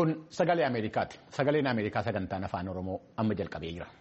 Kun sagalee Ameerikaati. Sagaleen Ameerikaa sagantaan afaan Oromoo amma jalqabee jira.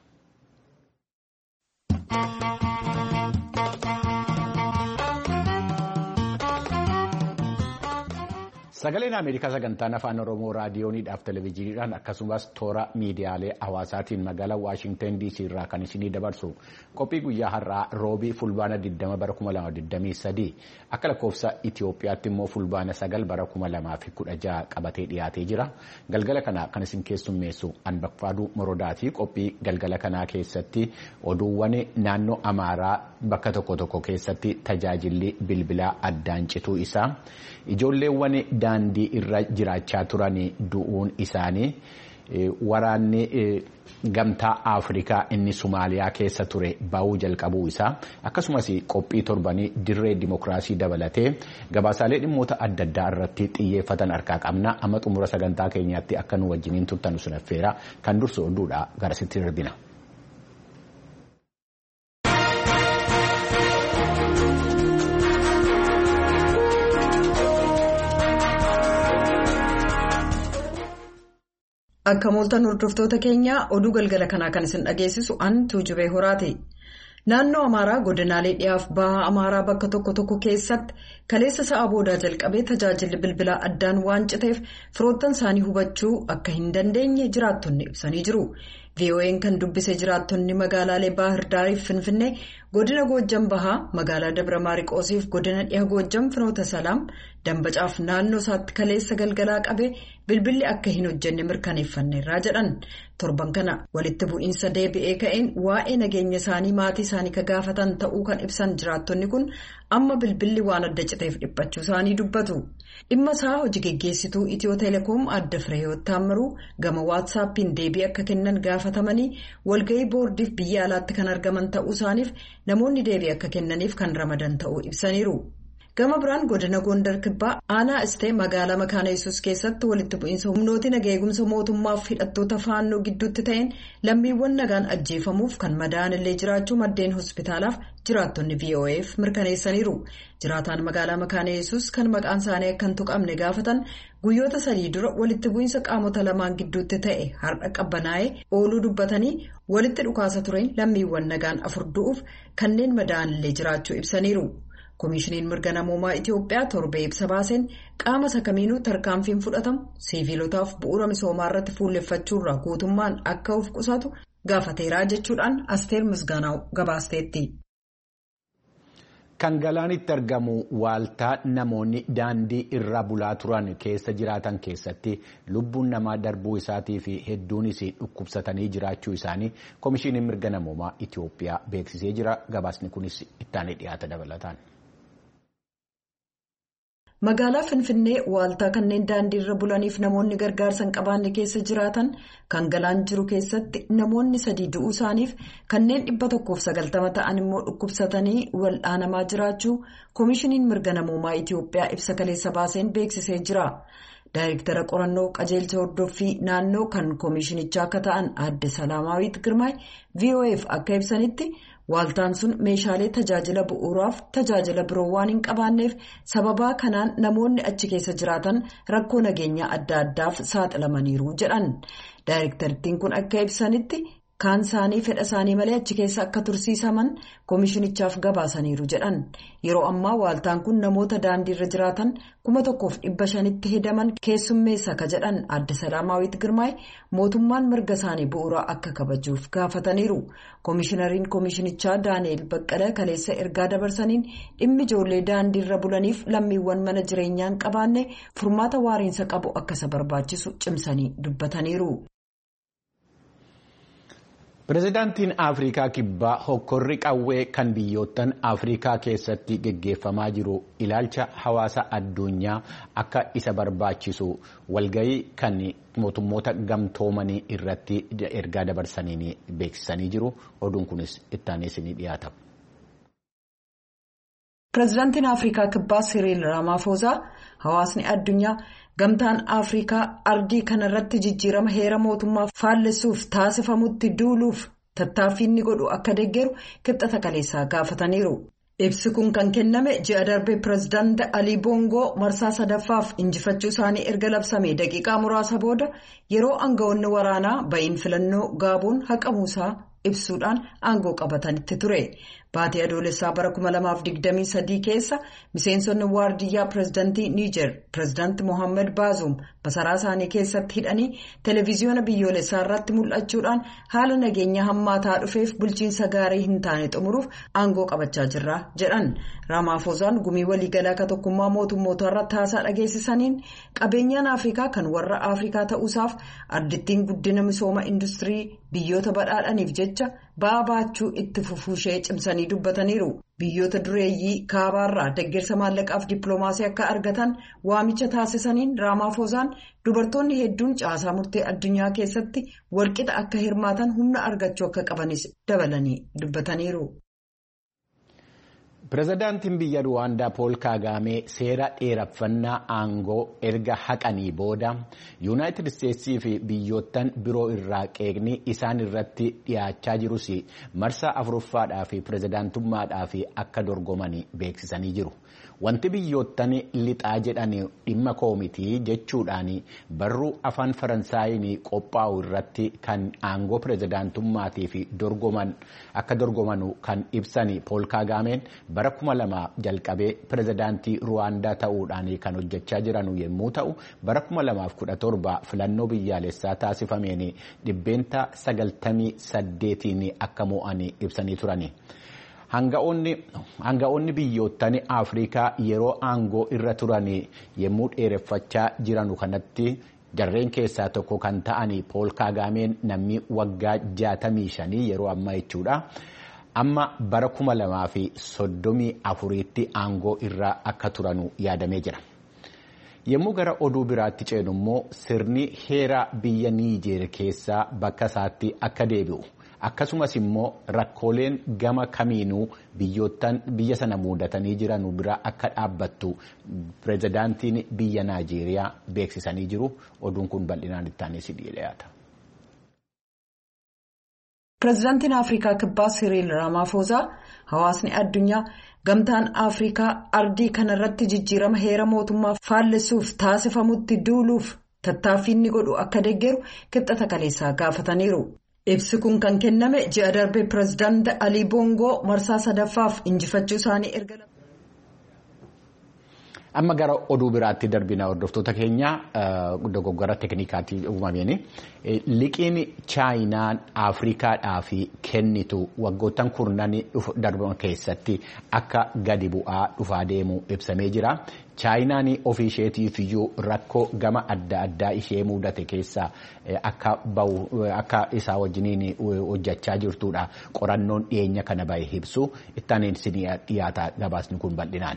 Sagaleen Ameerikaa sagantaan afaan Oromoo raadiyooniidhaaf televezyiiniidhaan akkasumas toora miidiyaalee hawaasaatiin magaalaa Waashingtan DC irraa kan isinii dabarsu qophii guyyaa har'aa roobii fulbaana 20 bara 2023 akka lakkoofsa Itiyoophiyaatti immoo fulbaana 9 bara 2016 qabatee dhiyaatee jira. Galgala kana kan isin keessummeessu Anbaqfaaduu Morodaati. Qophii galgala kanaa keessatti oduuwwan naannoo Amaaraa bakka tokko tokko keessatti tajaajilli bilbilaa addaan cituu isaa, ijoolleewwan daandii irra jiraachaa turan du'uun isaanii, waraanni gamtaa Afrikaa inni Somaaliyaa keessa ture ba'uu jalqabuu isaa, akkasumas qophii torbanii dirree dimokiraasii dabalatee gabaasaalee dhimmoota adda addaa irratti xiyyeeffatan harkaa qabna. Amma xumura sagantaa keenyaatti akka nu wajjiniin turtan sun affeera. Kan dursu oduudha garasitti darbina. Akka mooltan hordoftoota keenyaa oduu galgala kanaa kan isin dhageessisu an Tuujubee Horaati. Naannoo Amaaraa godinaalee dhiyaaf bahaa Amaaraa bakka tokko tokko keessatti kaleessa sa'a boodaa jalqabee tajaajilli bilbilaa addaan waan citeef firoottan isaanii hubachuu akka hin dandeenye jiraattonni ibsanii jiru. VOA'n kan dubbise jiraattonni magaalaalee Baahir Daariif Finfinnee, godina Goojjam Bahaa, magaalaa Dabra Maariqoosiif godina dhiha Goojjam Finoota Salaam, Dambacaaf naannoo isaatti kaleessa galgalaa qabee bilbilli akka hin hojjenne mirkaneeffanneerraa jedhan. Torban kana walitti bu'iinsa deebi'ee ka'een waa'ee nageenya isaanii maatii isaanii ka gaafatan ta'uu kan ibsan jiraattonni kun amma bilbilli waan adda citeef dhiphachuu isaanii dubbatu. Dhimma isaa hojii geggeessituu Itiyoo Teleekoom adda Fireewoot Taammiruu gama waatsaappiin deebii akka kennan gaafatamanii walga'ii boordiif biyya alaatti kan argaman ta'uu isaaniif namoonni deebii akka kennaniif kan ramadan ta'uu ibsaniiru. Gama biraan godina Gondar Kibbaa aanaa istee magaalaa Makaana Yesuus keessatti walitti bu'iinsa humnooti nagaa eegumsa mootummaaf hidhattoota faannoo gidduutti ta'een lammiiwwan nagaan ajjeefamuuf kan madaa'an illee jiraachuu maddeen hospitaalaaf jiraattonni VOA'f mirkaneessaniiru. Jiraataan magaalaa Makaana Yesuus kan maqaan isaanii akka hin tuqamne gaafatan guyyoota 3 dura walitti bu'iinsa qaamota lamaan gidduutti ta'e har'a qabbanaa'ee ooluu dubbatanii walitti dhukaasa tureen lammiiwwan nagaan 4 du'uuf kanneen madaa'an illee jiraachuu ibsaniiru. Koomishiniin mirga namoomaa Itiyoophiyaa torbee ibsa baaseen qaama sakamiinuu tarkaanfiin fudhatamu siviilotaaf bu'uura misoomaa irratti fuulleffachuurraa guutummaan akka of qusatu gaafateeraa jechuudhaan Asteer Misgaanaaw gabaasteetti. Kan galaanitti argamu waaltaa namoonni daandii irra bulaa turan keessa jiraatan keessatti lubbuun namaa darbuu isaatii fi hedduunis dhukkubsatanii jiraachuu isaanii koomishiniin mirga namoomaa Itiyoophiyaa beeksisee jira. Gabaasni kunis ittaanee dhiyaata dabalataan. Magaalaa Finfinnee waaltaa kanneen daandii irra bulaniif namoonni gargaarsa hin qabaanne keessa jiraatan kan galaan jiru keessatti namoonni 3 du'uu isaaniif kanneen 190 ta'an immoo dhukkubsatanii wal'aanamaa jiraachuu koomishiniin mirga namoomaa Itiyoophiyaa ibsa kaleessa baaseen beeksisee jira. Daayirektara qorannoo qajeelcha hordoffii naannoo kan koomishinichaa akka ta'an adde Salaamaawwiit Girmaay VOA'f akka ibsanitti waaltaan sun meeshaalee tajaajila bu'uuraaf tajaajila biroo waan hin qabaanneef sababaa kanaan namoonni achi keessa jiraatan rakkoo nageenyaa adda addaaf saaxilamaniiru jedhan. Daayirektarittiin kun akka ibsanitti kaan isaanii fedha isaanii malee achi keessa akka tursiisaman koomishinichaaf gabaasaniiru jedhan. Yeroo ammaa waaltaan kun namoota daandii irra jiraatan 1,500tti hedaman keessummeessa ka jedhan adde Salaamaawwiit Girmaay mootummaan mirga isaanii bu'uuraa akka kabajuuf gaafataniiru. Koomishinariin koomishinichaa Daani'eel Baqqala kaleessa ergaa dabarsaniin dhimmi ijoollee daandii irra bulaniif lammiiwwan mana jireenyaa hin qabaanne furmaata waariinsa qabu akka isa barbaachisu cimsanii dubbataniiru. Pireezidaantiin Afrikaa Kibbaa hokkorri qawwee kan biyyoottan Afrikaa keessatti geggeeffamaa jiru ilaalcha hawaasa addunyaa akka isa barbaachisu walga'ii kan mootummoota gamtoomanii irratti ergaa dabarsaniin beeksisanii jiru. Oduun kunis ittaanee isinii dhiyaata. Pireezidaantiin Afrikaa Kibbaa Siriil Ramaphosa hawaasni addunyaa gamtaan Afrikaa ardii kanarratti jijjiirama heera mootummaa faallessuuf taasifamutti duuluuf tattaaffii inni godhu akka deeggaru kibxata kaleessaa gaafataniiru. Ibsi kun kan kenname ji'a darbe pireezidaanti Alii Boongoo marsaa sadaffaaf injifachuu isaanii erga labsame daqiiqaa muraasa booda yeroo aangawoonni waraanaa ba'iin filannoo Gaaboon haqamuusaa ibsuudhaan aangoo qabatanitti ture. Baatii adoolessaa bara 2023 keessa miseensonni waardiyyaa pireezidaantii Niijer pireezidaanti Mohaammed Baazoum masaraa isaanii keessatti hidhanii televiziyoona biyyoolessaa irratti mul'achuudhaan haala nageenya hammaataa dhufeef bulchiinsa gaarii hin taane xumuruuf aangoo qabachaa jirra jedhan. Raamaafozaan gumii waliigalaa ka tokkummaa mootummoota irratti haasaa dhageessisaniin qabeenyaan Afrikaa kan warra Afrikaa ta'uusaaf ardittiin guddina misooma industirii biyyoota badhaadhaniif jecha ba'aa baachuu itti fufuushee cimsanii dubbataniiru. Biyyoota dureeyyii kaabaarraa deeggarsa maallaqaaf dippiloomaasii akka argatan waamicha taasisaniin Raamaafozaan dubartoonni hedduun caasaa murtee addunyaa keessatti walqixa akka hirmaatan humna argachuu akka qabanis dabalanii dubbataniiru. Pireezidaantiin biyya Ruwaandaa Pool Kaagaamee seera dheeraffannaa aangoo erga haqanii booda Yuunaayitid Isteetsii fi biyyoottan biroo irraa qeeqni isaan irratti dhiyaachaa jirus marsaa afuraffaadhaa fi pireezidaantummaadhaa fi akka dorgomanii beeksisanii jiru. Wanti biyyoottan lixaa jedhan dhimma koomitii jechuudhaan barruu afaan Faransaayii qophaa'u irratti kan aangoo pireezidaantummaatii fi akka dorgomanu kan ibsan Pool Kaagaameen bara 2000 jalqabee pireezidaantii Ruwaandaa ta'uudhaan kan hojjechaa jiran yommuu ta'u bara 2017 filannoo biyyaalessaa taasifameen dhibbeenta 98 akka mo'an ibsanii turani. Hanga'oonni biyyoottan Afrikaa yeroo aangoo irra turan yommuu dheereffachaa jiranu kanatti jarreen keessaa tokko kan ta'an Pool Kaagaameen namni waggaa 65 yeroo ammaa jechuudha. Amma bara 2034tti aangoo irraa akka turanu yaadamee jira. Yommuu gara oduu biraatti ceenu immoo sirni heeraa biyya Niijeer keessaa bakka isaatti akka deebi'u. Akkasumas immoo rakkooleen gama kamiinuu biyya sana muudatanii jiran bira akka dhaabbattu pireezidaantiin biyya Naajeeriyaa beeksisanii jiru. Oduun kun bal'inaan itti aanee si dhiyaata. Pireezidaantiin Afrikaa Kibbaa Siriil Raamaafozaa hawaasni addunyaa gamtaan Afrikaa ardii kanarratti jijjiirama heera mootummaa faallisuuf taasifamutti duuluuf tattaaffii inni godhu akka deeggaru kibxata kaleessaa gaafataniiru. Ibsi kun kan kenname ji'a darbe pireezidaanti Alii Boongoo marsaa sadaffaaf injifachuu isaanii erga. Amma gara oduu biraatti darbina hordoftoota keenya dogoggora teeknikaatii uumameen liqiin chaayinaan Afrikaadhaaf kennitu waggoottan kurnan darban keessatti akka gadi bu'aa dhufaa deemu ibsamee jira. Chaayinaan ofii isheetiif iyyuu rakkoo gama adda addaa ishee mudate keessaa akka isaa wajjiniin hojjechaa jirtudha. Qorannoon dhiyeenya kana bahe ibsu itti aanee dhiyaata gabaasni kun bal'inaan.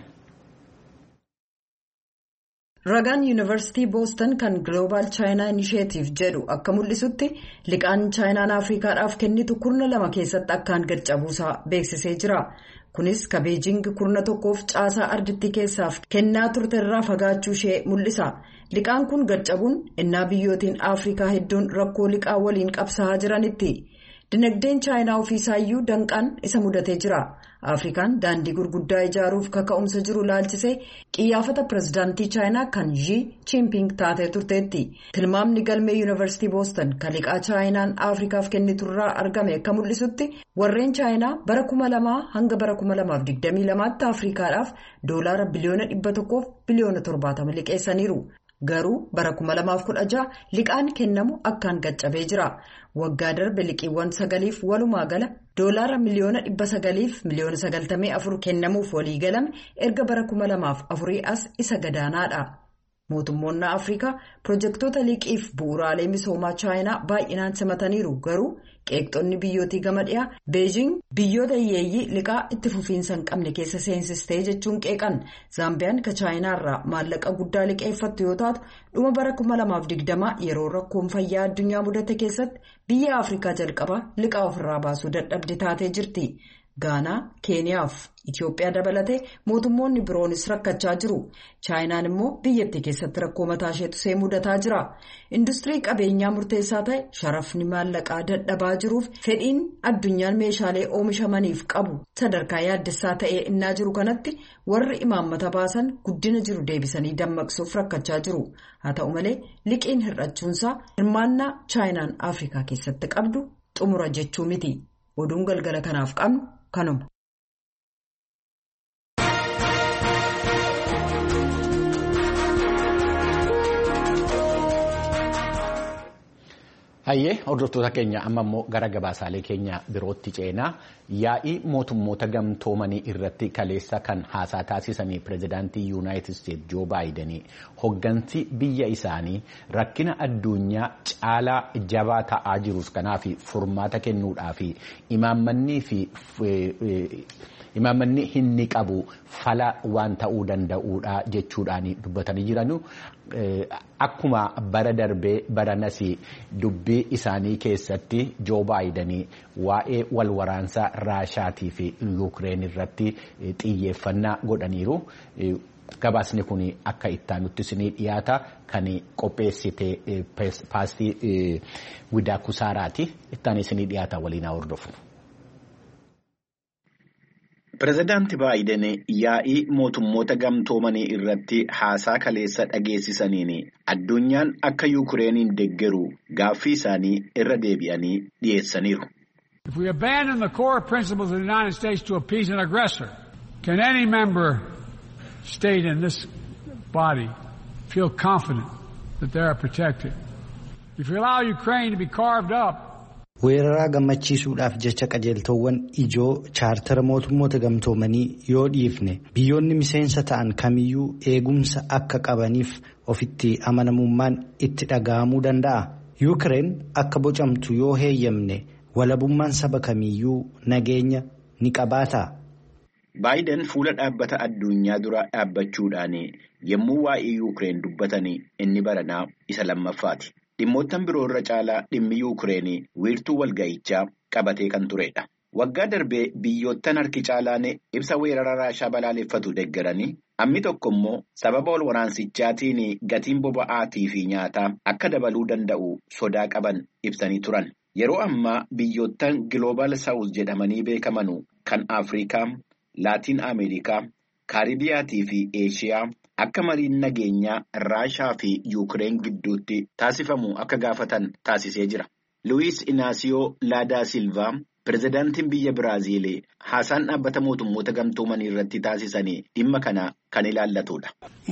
Ragaan Yuunivarsiitii Booston kan Global China Initiative jedhu akka mul'isutti liqaan chaayinaan Afrikaadhaaf kennitu kurna 2 keessatti akkaan gad cabuusaa beeksisee jira. Kunis ka Beejing kurna 1f caasaa ardittii keessaaf kennaa turte irraa fagaachuu ishee mul'isa. Liqaan kun gad cabuun innaa biyyootiin Afrikaa hedduun rakkoo liqaa waliin qabsaa'aa jiranitti. Dinagdeen chaayinaa ofiisaayyuu danqaan isa mudatee jira. Afrikaan daandii gurguddaa ijaaruuf kaka'umsa jiru laalchisee qiyyaafata pireezidaantii chaayinaa kan Xi Jinping taatee turteetti. Tilmaamni galmee Yuunivarsiitii Booston kan liqaa chaayinaan Afrikaaf kenniturraa argame akka mul'isutti warreen chaayinaa bara 2000 hanga bara 2022tti Afrikaadhaaf doolaara biliyoona 100 biliyoona 70 liqeessaniiru. Garuu bara 2016 liqaan kennamu akkaan gaccabee jira. Waggaa darbe liqiiwwan 9f walumaa gala doolaara miliyoona 900 miliyoona 94 kennamuuf walii galame erga bara 2004 as isa gadaanaadha. Mootummoonni Afrikaa pirojektoota liqiif bu'uuraalee misoomaa chaayinaa baay'inaan simataniiru. Garuu qeeqxonni biyyootii gama dhiyaa Beejing biyyoota hiyyeeyyii liqaa itti fufiinsa hin qabne keessa seensistee jechuun qeeqan. Zaambiyaan ka chaayinaarraa maallaqa guddaa liqeeffattu yoo taatu dhuma bara 2020 yeroo rakkoon fayyaa addunyaa mudate keessatti biyya Afrikaa jalqabaa liqaa ofirraa baasuu dadhabde taatee jirti. Gaanaa, Keeniyaa fi Itiyoophiyaa dabalatee mootummoonni biroonis rakkachaa jiru. Chaayinaan immoo biyyattii keessatti rakkoo mataa isheetu mudataa jira. Industirii qabeenyaa murteessaa ta'e sharafni maallaqaa dadhabaa jiruuf fedhiin addunyaan meeshaalee oomishamaniif qabu sadarkaa yaaddessaa ta'ee innaa jiru kanatti warri imaammata baasan guddina jiru deebisanii dammaqsuuf rakkachaa jiru. Haa ta'u malee liqiin hir'achuunsaa hirmaannaa Chaayinaan Afrikaa keessatti qabdu xumura jechuu miti. Oduun galgala kanaaf qabnu kanuma. Hayyee hordoftoota keenya amma immoo gara gabaasaalee keenya birootti ceenaa yaa'ii mootummoota gamtoomanii irratti kaleessa kan haasaa taasisanii pirezidaantii yuunaayitid isteetsi joo baayidanii hoggansi biyya isaanii rakkina addunyaa caalaa jabaa ta'aa jirus kanaaf furmaata kennuudhaaf imaammanni inni qabu fala waan ta'uu danda'uudha jechuudhaan dubbatanii jiranu. Akkuma bara darbee baranas dubbii isaanii keessatti joo baayidanii waa'ee wal waraansaa raashaatii fi yuukireen irratti xiyyeeffannaa godhaniiru. Gabaasni kun akka ittaanutti isinii dhiyaata kan qopheessite paastii Widaa Kusaaraati. Ittaan isinii dhiyaata waliin haa hordofnu. Pireezidaanti Baayiden yaa'ii mootummoota gamtoomanii irratti haasaa kaleessa dhageessisaniin addunyaan akka Yuukireeniin deeggaru gaaffii isaanii irra deebi'anii dhiyeessaniiru. If we abandon the core principles of the United States to appease an aggressor, can any member state in this body feel confident that they are protected? If we allow Ukraine to be carved up, weeraraa gammachiisuudhaaf jecha qajeeltowwan ijoo chaartara mootummoota gamtoomanii yoo dhiifne biyyoonni miseensa ta'an kamiyyuu eegumsa akka qabaniif ofitti amanamummaan itti dhaga'amuu danda'a. Yuukireen akka bocamtu yoo heeyyamne walabummaan saba kamiyyuu nageenya ni qabaata. Baayiden fuula dhaabbata addunyaa dura dhaabbachuudhaan yommuu waa'ee Yuukireen dubbatanii inni baranaa isa lammaffaati. Dhimmoottan biroo irra caalaa dhimmi Yuukireenii wiirtuu walga'ichaa qabatee kan turedha. Waggaa darbee biyyoottan harki caalaan ibsa weerara raashaa balaaleffatu deeggaranii ammi tokko immoo sababa wal waraansichaatiin gatiin boba'aatii fi nyaataa akka dabaluu danda'u sodaa qaban ibsanii turan. Yeroo ammaa biyyoottan Global South jedhamanii beekamanu kan Afrikaa, Laatiin Ameerikaa, Kaaribiyaatii fi Eeshiyaa akka mariin nageenyaa Raashaa fi Yuukireen gidduutti taasifamu akka gaafatan taasisee jira. Luis Inaasiyoo Laadaa Silvaa pireezidaantiin biyya Biraaziil haasaan dhaabbata mootummoota gamtoomanii irratti taasisanii dhimma kana kan ilaallatudha.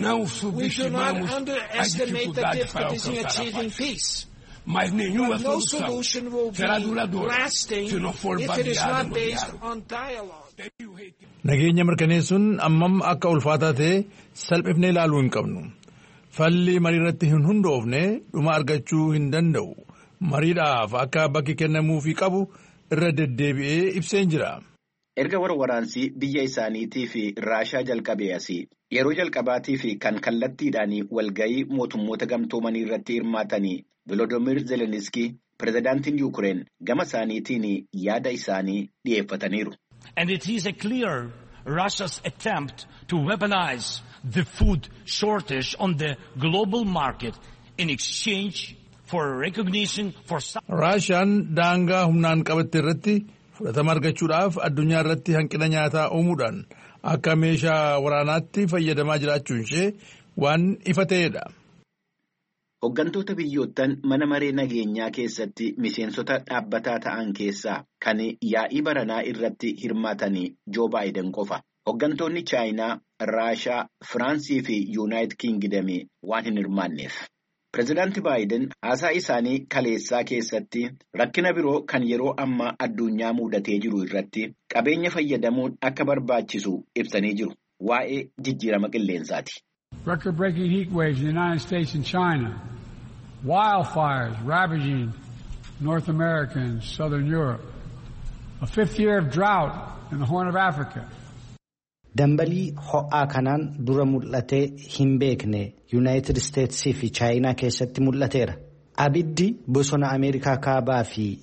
No solution will be lasting if it is not based on dialogue. Nageenya mirkaneessuun ammam akka ulfaataa ta'e salphifnee ilaaluu hin qabnu. Falli marii irratti hin hundoofne dhuma argachuu hin danda'u. Mariidhaaf akka bakki kennamuufii qabu irra deddeebi'ee ibseen jira. Erga waraansi biyya isaaniitii fi Raashaa jalqabee asii yeroo jalqabaatii fi kan kallattiidhaan walga'ii mootummoota gamtoomanii irratti hirmaatanii Volodymyr Zelensky pireezidaantiin Yuukireen gama isaaniitiin yaada isaanii dhiyeeffataniiru. And it is a clear Russia's attempt to weaponize the food shortage on the global market in exchange for recognition for Russian daangaa humnaan qabatte irratti fudhatama argachuudhaaf addunyaa irratti hanqina nyaataa uumuudhaan akka meeshaa waraanaatti fayyadamaa jiraachuun ishee waan ifa ta'edha. Hoggantoota biyyoottan mana maree nageenyaa keessatti miseensota dhaabbataa ta'an keessaa kan yaa'ii baranaa irratti hirmaatanii joo baayiden qofa. Hoggantoonni Chaayinaa, Raashaa, Firaansii fi Yuunaayitid Kiingidamii waan hin hirmaanneef. Pireezidaanti Baayiden haasaa isaanii kaleessaa keessatti rakkina biroo kan yeroo ammaa addunyaa mudatee jiru irratti qabeenya fayyadamuun akka barbaachisu ibsanii jiru. Waa'ee jijjiirama qilleensaati. Record-breaking heat waves in the United States and China, wildfires ravaging North America and Southern Europe, a fifth year of drought in the Horn of Africa. Dambalii ho'aa kanaan dura mul'atee hin beekne Yuunaayitid Isteetsii fi Chaayinaa keessatti mul'ateera. Abiddi bosona Ameerikaa kaabaa fi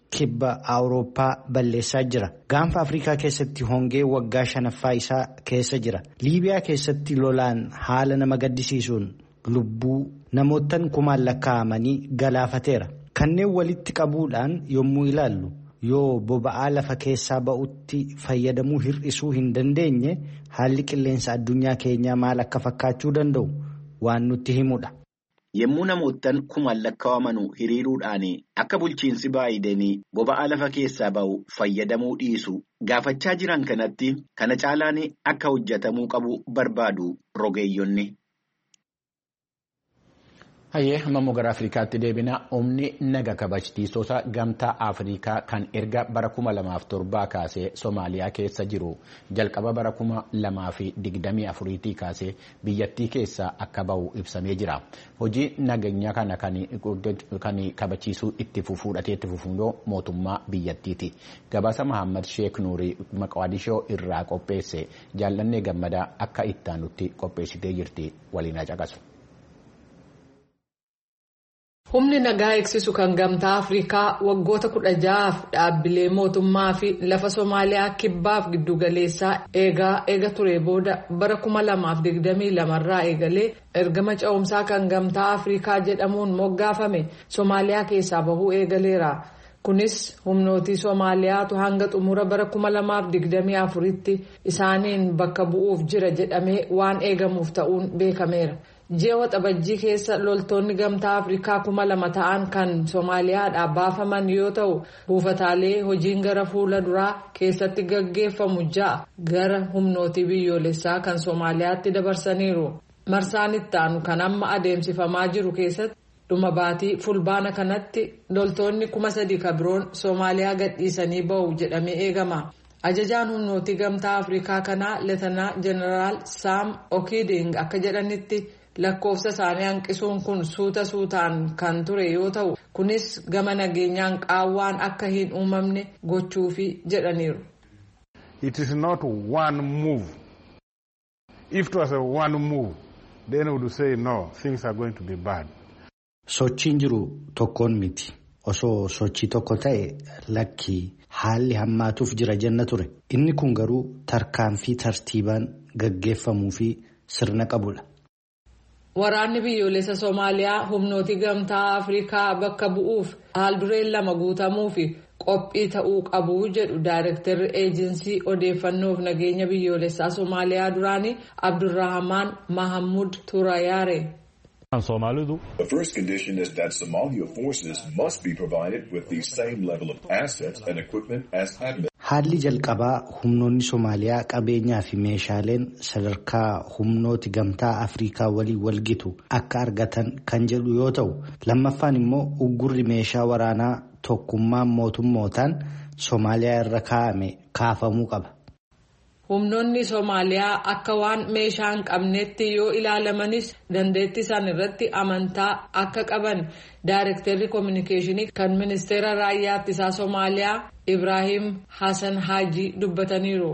kibba Awurooppaa balleessaa jira. Gaanfa Afrikaa keessatti hongee waggaa 5ffaa isaa keessa jira. Liibiyaa keessatti lolaan haala nama gaddisiisuun lubbuu namootaan kumaan lakkaa'amanii galaafateera. Kanneen walitti qabuudhaan yommuu ilaallu yoo boba'aa lafa keessaa ba'utti fayyadamuu hir'isuu hin dandeenye haalli qilleensa addunyaa keenyaa maal akka fakkaachuu danda'u waan nutti himudha. Yommuu namoottan kumaan lakkaa'aman hiriiruudhaan akka bulchiinsi Baayiden boba'aa lafa keessaa ba'u fayyadamuu dhiisu gaafachaa jiran kanatti kana caalaan akka hojjetamuu qabu barbaadu rogeeyyonni. Hayyee amma gara Afrikaatti deebina. Humni naga kabachiistota gamtaa Afrikaa kan erga bara 2007 kaasee Somaaliyaa keessa jiru jalqaba bara 2024 kaasee biyyattii keessaa akka ba'u ibsamee jira. Hojii nageenya kana kan kabachiisuu itti fufuun mootummaa biyyattiiti. Gabaasa Mahammad Sheek Nuurii Maqaadishoo irraa qopheesse jaallannee gammadaa akka ittaanutti qopheessitee jirti waliin caqasu. Humni nagaa eegsisu kan gamtaa Afrikaa waggoota 16f dhaabbilee mootummaa fi lafa Somaaliyaa kibbaaf giddugaleessaa eega ture booda bara 2022 irraa eegalee ergama ce'umsaa kan gamtaa Afrikaa jedhamuun moggaafame Somaaliyaa keessaa bahuu eegaleera. Kunis humnootii Somaaliyaatu hanga xumura bara 2024tti isaaniin bakka bu'uuf jira jedhamee waan eegamuuf ta'uun beekameera. Ji'a waxabajjii keessa loltoonni gamtaa Afrikaa 2,000 ta'an kan Somaaliyaadhaa baafaman yoo ta'u buufataalee hojiin gara fuula duraa keessatti gaggeeffamu 6 gara humnootii biyyoolessaa kan Somaaliyaatti dabarsaniiru. Marsaan itti aanu kan amma adeemsifamaa jiru keessatti dhuma baatii fulbaana kanatti loltoonni 3,000 kabiroon Somaaliyaa gadhiisanii ba'u jedhamee eegama. Ajajaan humnootii gamtaa Afrikaa kanaa Leetanaa Jeneraal Sam Okiding akka jedhanitti lakkoofsa isaanii hanqisuun kun suutaan kan ture yoo ta'u kunis gama nageenyaan qaawwaan akka hin uumamne gochuufi jedhaniiru. It is not one move. If it was a one move, then we would say no, things are going to be bad. Sochiin jiru tokkoon miti. Osoo sochii tokko ta'e lakki haalli hammaatuuf jira jenna ture. Inni kun garuu tarkaanfii tartiibaan gaggeeffamuu fi sirna qabudha. Waraanni biyyoolessa Somaaliyaa humnootii gamtaa Afrikaa bakka bu'uuf haaldureen 2 guutamuu fi qophii ta'uu qabu jedhu Daayirektarri Eejinsii Odeeffannoof Nageenya Biyyoolessaa Somaaliyaa duraanii Abdurrahamaan Mahamud Turayaare. The first condition is that Somalia forces must be provided with the same level of assets and equipment as ADMIS. Haalli jalqabaa humnoonni Somaaliyaa qabeenyaa fi meeshaaleen sadarkaa humnooti gamtaa Afrikaa waliin walgitu akka argatan kan jedhu yoo ta'u lammaffaan immoo uggurri meeshaa waraanaa tokkummaan mootummootaan Somaaliyaa irra kaa'ame kaafamuu qaba. Humnoonni Somaaliyaa akka waan meeshaa hin qabneetti yoo ilaalamanis dandeettii isaan irratti amantaa akka qaban Daayirektarri Kominikeeshinii kan Ministeera Raayyaa Ittisaa Somaaliyaa Ibrahim Hassan Haji dubbataniiru.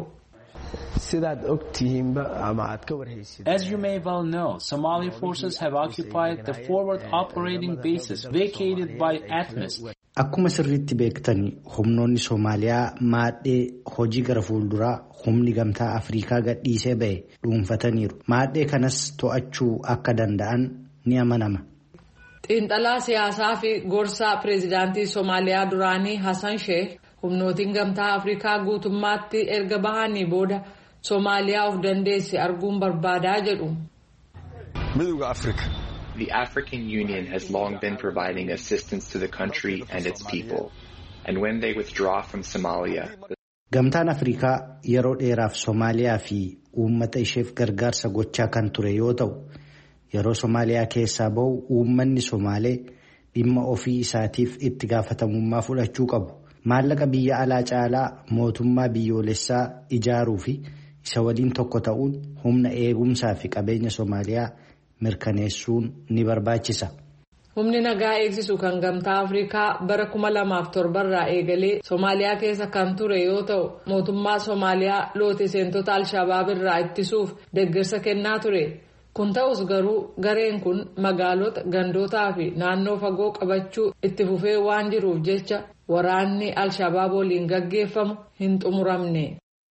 As you may well know, Somali forces have occupied the forward operating bases vacated by ATMIS. Akkuma sirriitti beektanii humnoonni Somaaliyaa maadhee hojii gara fuulduraa humni gamtaa Afrikaa gadhiisee ba'e dhuunfataniiru. Maadhee kanas to'achuu akka danda'an ni amanama. Xiinxalaa siyaasaa fi gorsaa pireezidaantii Somaaliyaa duraanii Hassan Sheikh humnootiin gamtaa Afrikaa guutummaatti erga bahanii booda Somaaliyaa of dandeesse arguun barbaadaa jedhu. Midowga Afrika. The African Union has long been providing assistance to the country and its people. And when they withdraw from Somalia... Gamtaan Afrikaa yeroo dheeraaf Somaaliyaa fi uummata isheef gargaarsa gochaa kan ture yoo ta'u, yeroo Somaaliyaa keessaa ba'u uummanni Somaalee dhimma ofii isaatiif itti gaafatamummaa fudhachuu qabu. Maallaqa biyya alaa caalaa mootummaa biyyoolessaa ijaaruu fi isa waliin tokko ta'uun humna eegumsaa fi qabeenya Somaaliyaa mirkaneessuun ni barbaachisa. Humni nagaa eegsisu kan gamtaa Afrikaa bara 2007 irraa eegalee Somaaliyaa keessa kan ture yoo ta'u mootummaa Somaaliyaa loote seentota Al-Shabaab irraa ittisuuf deeggarsa kennaa ture. Kun ta'us garuu gareen kun magaalota gandootaa fi naannoo fagoo qabachuu itti fufee waan jiruuf jecha waraanni Al-Shabaab waliin gaggeeffamu hin xumuramne.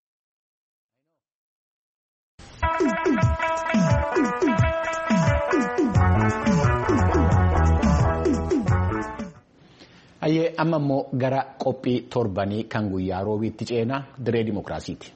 Ayyee amma immoo gara qophii torbanii kan guyyaa roobiitti ceenaa diree dimokiraasiiti.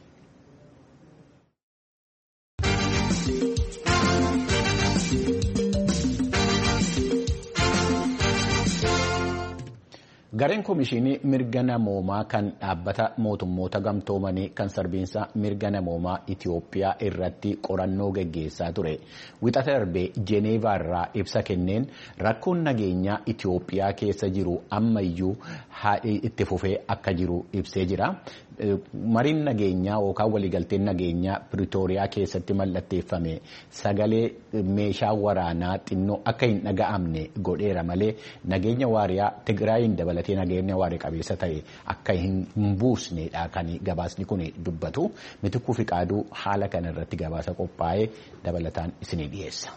Gareen Komishinii Mirga Namoomaa kan dhaabbata mootummoota gamtoomanii kan sarbiinsa mirga namoomaa Itiyoophiyaa irratti qorannoo gaggeessaa ture. Wixata darbee Jeeneevaa irraa ibsa kenneen rakkoon nageenyaa Itiyoophiyaa keessa jiru ammayyuu itti fufee akka jiru ibsee jira. Mariin nageenyaa yookaan waliigalteen nageenyaa Piriitooriyaa keessatti mallatteeffame sagalee meeshaa waraanaa xinnoo akka hin dhaga'amne godheera malee nageenya waariyaa Tigraayin dabalatee nageenya waarii qabeessa ta'e akka hin buusnedha kan gabaasni kun dubbatu. Mitikuu fi qaaduu haala kana irratti gabaasa qophaa'ee dabalataan isinii dhiyeessa.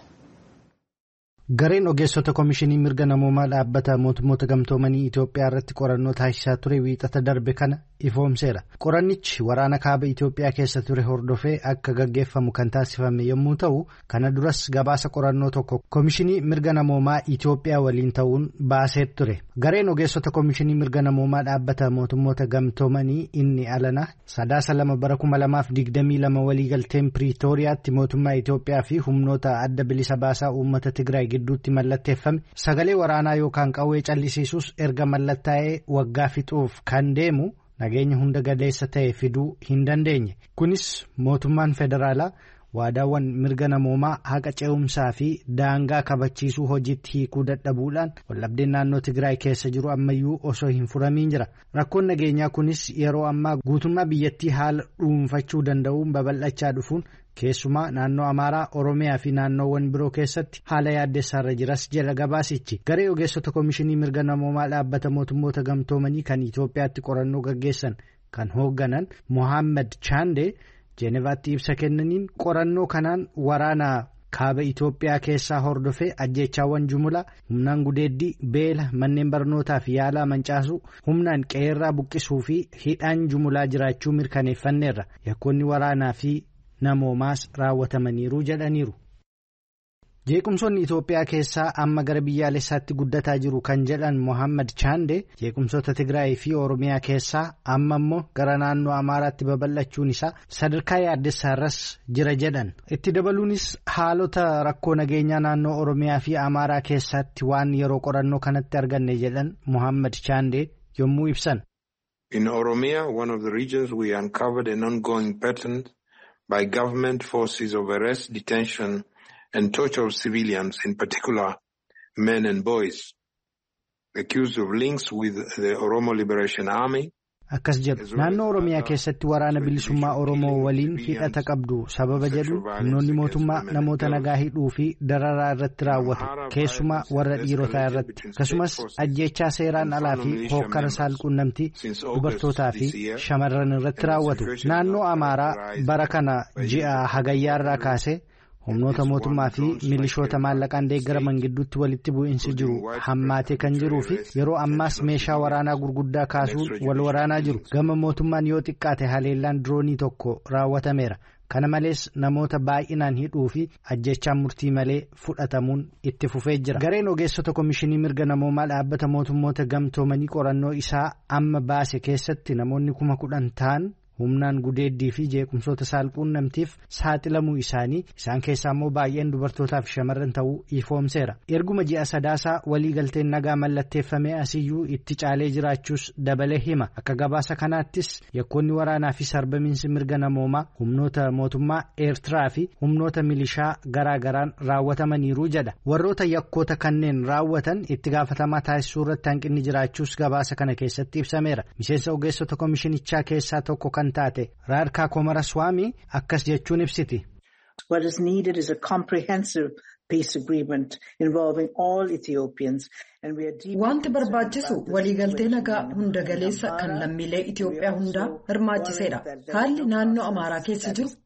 Gareen ogeessota Komishinii Mirga Namoomaa dhaabbata mootummoota gamtoomanii Itiyoophiyaa irratti qorannoo taasisaa ture wiixata darbe kana ifoomseera. Qorannichi waraana kaaba Itiyoophiyaa keessa ture hordofee akka gaggeeffamu kan taasifame yommuu ta'u, kana duras gabaasa qorannoo tokko Komishinii Mirga Namoomaa Itiyoophiyaa waliin ta'uun baasee ture. Gareen ogeessota Komishinii Mirga Namoomaa dhaabbata mootummoota gamtoomanii inni alana sadaasa 2/2022 waliigalteen Piriitooriyaatti mootummaa Itiyoophiyaa fi humnoota adda bilisa baasaa uummata Tigraay gidduutti mallatteeffame sagalee waraanaa yookaan qawwee callisiisuus erga mallattaa'ee waggaa fixuuf kan deemu nageenya hunda galeessa ta'e fiduu hin dandeenye. Kunis mootummaan federaalaa waadaawwan mirga namoomaa haqa ce'umsaa fi daangaa kabachiisuu hojiitti hiikuu dadhabuudhaan wallabdeen naannoo Tigraay keessa jiru ammayyuu osoo hin furamiin jira. Rakkoon nageenyaa kunis yeroo ammaa guutummaa biyyattii haala dhuunfachuu danda'uun babal'achaa dhufuun keessumaa naannoo Amaaraa, Oromiyaa fi naannoowwan biroo keessatti haala yaaddessaarra jiras jedha gabaasichi. Garee ogeessota Komishinii Mirga Namoomaa dhaabbata mootummoota gamtoomanii kan Itoophiyaatti qorannoo gaggeessan kan hoogganan Mohaammed Chaandee Jeenevaatti ibsa kennaniin qorannoo kanaan waraana kaaba Itoophiyaa keessaa hordofee ajjeechaawwan jumlaa, humnaan gudeeddii, beela, manneen barnootaa fi yaalaa mancaasuu, humnaan qe'eerraa buqqisuu fi hidhaan jumlaa jiraachuu mirkaneeffanneerra. Yakkoonni waraanaa fi namoomaas raawwatamaniiru jedhaniiru. Jeequmsoonni Itoophiyaa keessaa amma gara biyyaalessaatti guddataa jiru kan jedhan Mohaammed Chaandee jeequmsoota Tigraay fi Oromiyaa keessaa amma immoo gara naannoo Amaaraatti babal'achuun isaa sadarkaa yaaddessaarras jira jedhan. Itti dabaluunis haalota rakkoo nageenyaa naannoo Oromiyaa fi Amaaraa keessatti waan yeroo qorannoo kanatti arganne jedhan Mohaammed Chaandee yommuu ibsan. In Oromia, one of the regions we uncovered an ongoing pattern by government forces of arrest, detention and torture of civilians, in particular men and boys, accused of links with the Oromo Liberation Army. Akkas jedhu naannoo Oromiyaa keessatti waraana bilisummaa Oromoo waliin hidhata qabdu sababa jedhu humnoonni mootummaa namoota nagaa hidhuu fi dararaa irratti raawwatu keessumaa warra dhiirotaa irratti akkasumas ajjeechaa seeraan alaa fi hookkara saalquunnamtii dubartootaa fi shamarran irratti raawwatu. Naannoo Amaaraa bara kana ji'a hagayyaarraa kaasee humnoota mootummaa fi milishoota maallaqaan deeggaraman gidduutti walitti bu'iinsi jiru hammaatee kan jiruu fi yeroo ammaas meeshaa waraanaa gurguddaa kaasuun wal waraanaa jiru. Gama mootummaan yoo xiqqaate haleellaan diroonii tokko raawwatameera. Kana malees namoota baay'inaan hidhuu fi ajjechaan murtii malee fudhatamuun itti fufee jira. Gareen ogeessota Komishinii Mirga Namoomaa dhaabbata mootummoota gamtoomanii qorannoo isaa amma baase keessatti namoonni 10,000 ta'an humnaan gudeeddii fi jeequmsoota saalquunnamtiif saaxilamuu isaanii isaan keessaa immoo baay'een dubartootaa fi shamarran ta'uu ifoomseera. Erguma ji'a sadaasaa waliigalteen nagaa mallatteeffamee asiyyuu itti caalee jiraachuus dabalee hima. Akka gabaasa kanaattis yakkoonni waraanaa fi sarbamiinsi mirga namoomaa humnoota mootummaa Eertiraa fi humnoota milishaa garaagaraan raawwatamaniiru jedha. Warroota yakkoota kanneen raawwatan itti gaafatamaa taasisuu irratti hanqinni jiraachuus gabaasa kana keessatti ibsameera. Miseensa ogeessota komishinichaa keessaa tokko kan taate Raadkaa Komaraswaamii akkas jechuun ibsiti. What is needed is a comprehensive peace agreement involving all Ethiopians. Wanti barbaachisu waliigaltee nagaa hunda galeessa kan lammiilee Itoophiyaa hundaa hirmaachiseedha. Haalli naannoo Amaaraa keessa jiru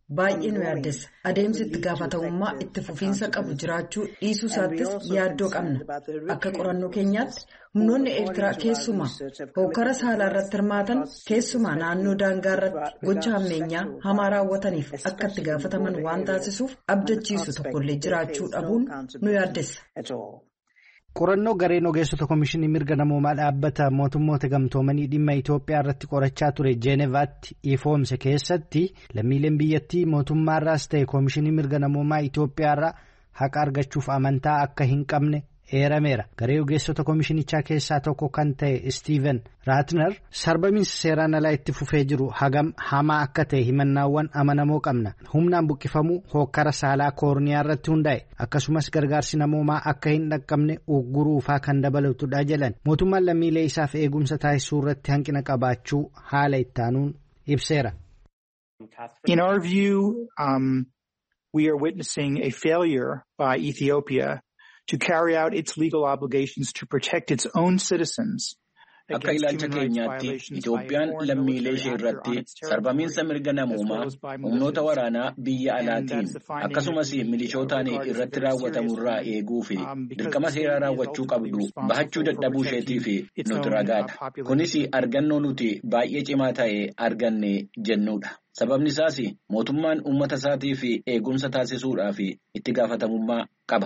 baay'ee nu yaaddessa. Adeemsi itti gaafatamummaa itti fufiinsa qabu jiraachuu dhiisuu isaattis yaaddoo qabna. Akka qorannoo keenyaatti humnoonni Eertiraa keessumaa hokkara saalaa irratti hirmaatan keessumaa naannoo daangaa irratti gocha hammeenyaa hamaa raawwataniif akka itti gaafataman waan taasisuuf abdachiisu tokkollee jiraachuu dhabuun nu yaaddessa. Qorannoo gareen ogeessota Komishinii Mirga Namoomaa dhaabbata mootummoota gamtoomanii dhimma Itoophiyaa irratti qorachaa ture Jeenevaatti ifoomse keessatti lammiileen biyyattii mootummaarraas ta'e Komishinii Mirga Namoomaa Itoophiyaarraa haqa argachuuf amantaa akka hin qabne eerameera. Garee ogeessota komishinichaa keessaa tokko kan ta'e Steven Raatner sarbamiinsa seeraan alaa itti fufee jiru hagam hamaa akka ta'e himannaawwan amanamoo qabna. Humnaan buqqifamuu hokkara saalaa koorniyaa irratti hundaa'e akkasumas gargaarsi namoomaa akka hin dhaqqabne ugguruufaa kan dabalatudha jedhan. Mootummaan lammiilee isaaf eegumsa taasisuu irratti hanqina qabaachuu haala ittaanuun ibseera. In our view, we are witnessing a failure by Ethiopia to carry out its legal obligations to protect its own citizens. Akka ilaalcha keenyaatti Itoophiyaan lammiilee ishee irratti sarbamiinsa mirga namoomaa humnoota waraanaa biyya alaatiin akkasumas milishootaan irratti raawwatamurraa eeguu fi dirqama seeraa raawwachuu qabdu bahachuu dadhabuu isheetiif nuti ragaadha. Kunis argannoo nuti baay'ee cimaa ta'e arganne jennuudha. Sababni isaas mootummaan uummata isaatiif eegumsa taasisuudhaaf itti gaafatamummaa qaba.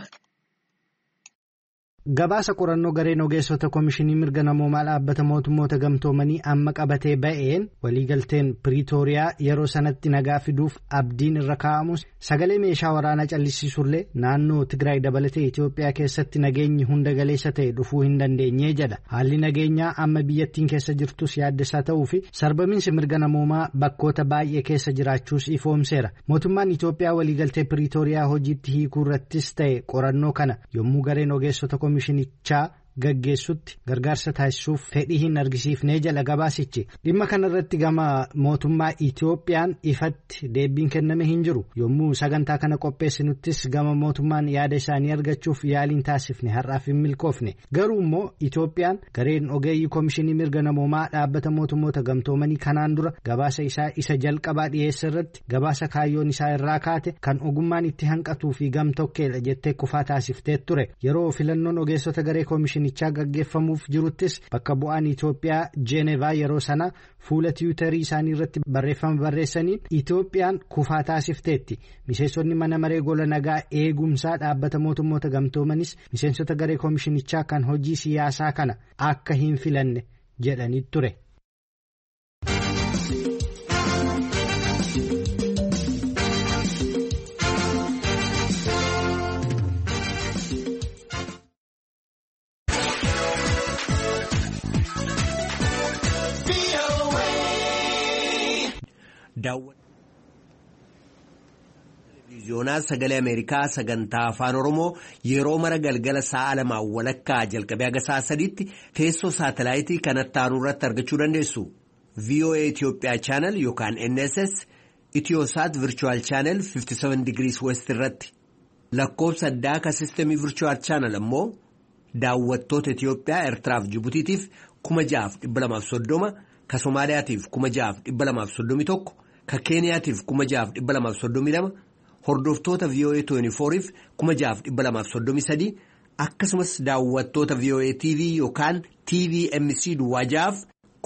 Gabaasa qorannoo gareen ogeessota Komishinii Mirga Namoomaa dhaabbata mootummoota gamtoomanii amma qabatee ba'een waliigalteen Piriitooriyaa yeroo sanatti nagaa fiduuf abdiin irra kaa'amus sagalee meeshaa waraanaa callisiisullee naannoo Tigraay dabalatee Itoophiyaa keessatti nageenyi hunda galeessa ta'e dhufuu hin dandeenye jedha. Haalli nageenyaa amma biyyattiin keessa jirtus yaaddessaa ta'uu fi sarbamiinsi mirga namoomaa bakkoota baay'ee keessa jiraachuus ifoomseera. Mootummaan Itoophiyaa waliigaltee Piriitooriyaa hojiitti hiikuu irrattis ta'e qorannoo kana yommuu gareen ogeessota Komishinichaa gaggeessutti gargaarsa taasisuuf fedhii hin argisiifnee jala gabaasichi. Dhimma kanarratti gama mootummaa Itoophiyaan ifatti deebiin kenname hin jiru. Yommuu sagantaa kana qopheessinuttis gama mootummaan yaada isaanii argachuuf yaaliin taasifne har'aaf hin milkoofne. Garuu immoo Itoophiyaan gareen ogeeyyii Komishinii Mirga Namoomaa dhaabbata mootummoota gamtoomanii kanaan dura gabaasa isaa isa jalqabaa dhiyeessa irratti gabaasa kaayyoon isaa irraa kaate kan ogummaan itti hanqatuu fi gamtokkeedha jettee kufaa taasiftee ture. Yeroo filannoon ogeessota garee Komishinii gaggeeffamuuf jiruttis bakka bu'aan Itoophiyaa Jeenevaa yeroo sana fuula tiwiitarii isaanii irratti barreeffama barreessaniin Itoophiyaan kufaa taasifteetti. Miseensonni mana maree gola nagaa eegumsaa dhaabbata mootummoota gamtoomanis miseensota garee komishinichaa kan hojii siyaasaa kana akka hin filanne jedhanii ture. Televiziyoonaa sagalee Ameerikaa sagantaa afaan Oromoo yeroo mara galgala sa'a 2:00 jalqabee haga sa'a 3tti teessoo saatalaayitii kanatti aanu irratti argachuu dandeessu. VOA Itoophiyaa Channel yookaan NSS Itiyoosaat Virtual Channel 57 degrees West irratti lakkoofsa addaa ka sistemii Virtual Channel ammoo daawwattoota Itiyoophiyaa Eertiraaf Jibutiitiif 6,230 ka Somaaliyaatiif 6,231 ka Keeniyaatiif 6,232 hordoftoota VOA 24f 6,233 akkasumas daawwattoota VOA TV yookaan TVMC duwwaajaaf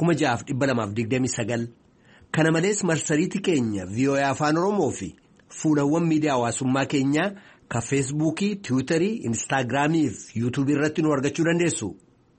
6,229 kana malees marsariitii keenya VOA Afaan Oromoo fi fuulawwan miidiyaa hawaasummaa keenyaa ka Feesbuukii, Tiwiitarii, Instaagiraamii fi Yuutuubii irratti nu argachuu dandeessu.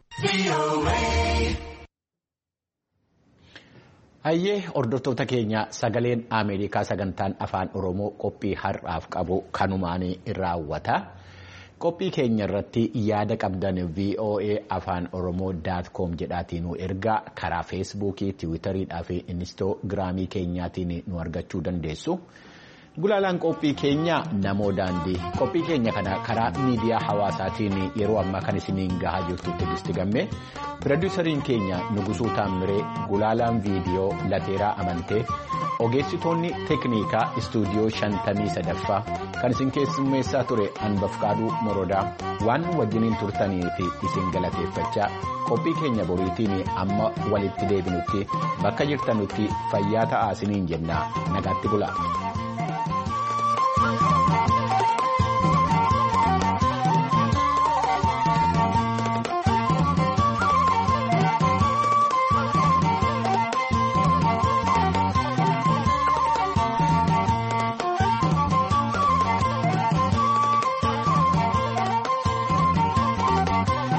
Hayyee hordoftoota keenya sagaleen Ameerikaa sagantaan afaan Oromoo qophii har'aaf qabu kanumaan raawwata. Qophii keenya irratti yaada qabdan VOA afaan oromoo.com jedhaatiin nu ergaa karaa feesbuukii, tiwiitariidhaa fi inistoogiraamii keenyaatiin nu argachuu dandeessu. Gulaalaan qophii keenya namoo daandii qophii keenya kana karaa miidiyaa hawaasaatiin yeroo ammaa kan isiniin gahaa jirtu Tigisti Gammee pirodiisariin keenya Nugusuu Taammiree gulaalaan viidiyoo Lateeraa Amantee ogeessitoonni teeknikaa istuudiyoo 53ffaa kan isin keessummeessaa ture Anbafqaaduu Morodaa waan wajjiniin turtanii fi isin galateeffachaa qophii keenya boriitiin amma walitti deebinutti bakka jirtanutti fayyaa ta'aa isiniin jennaa nagaatti bulaa.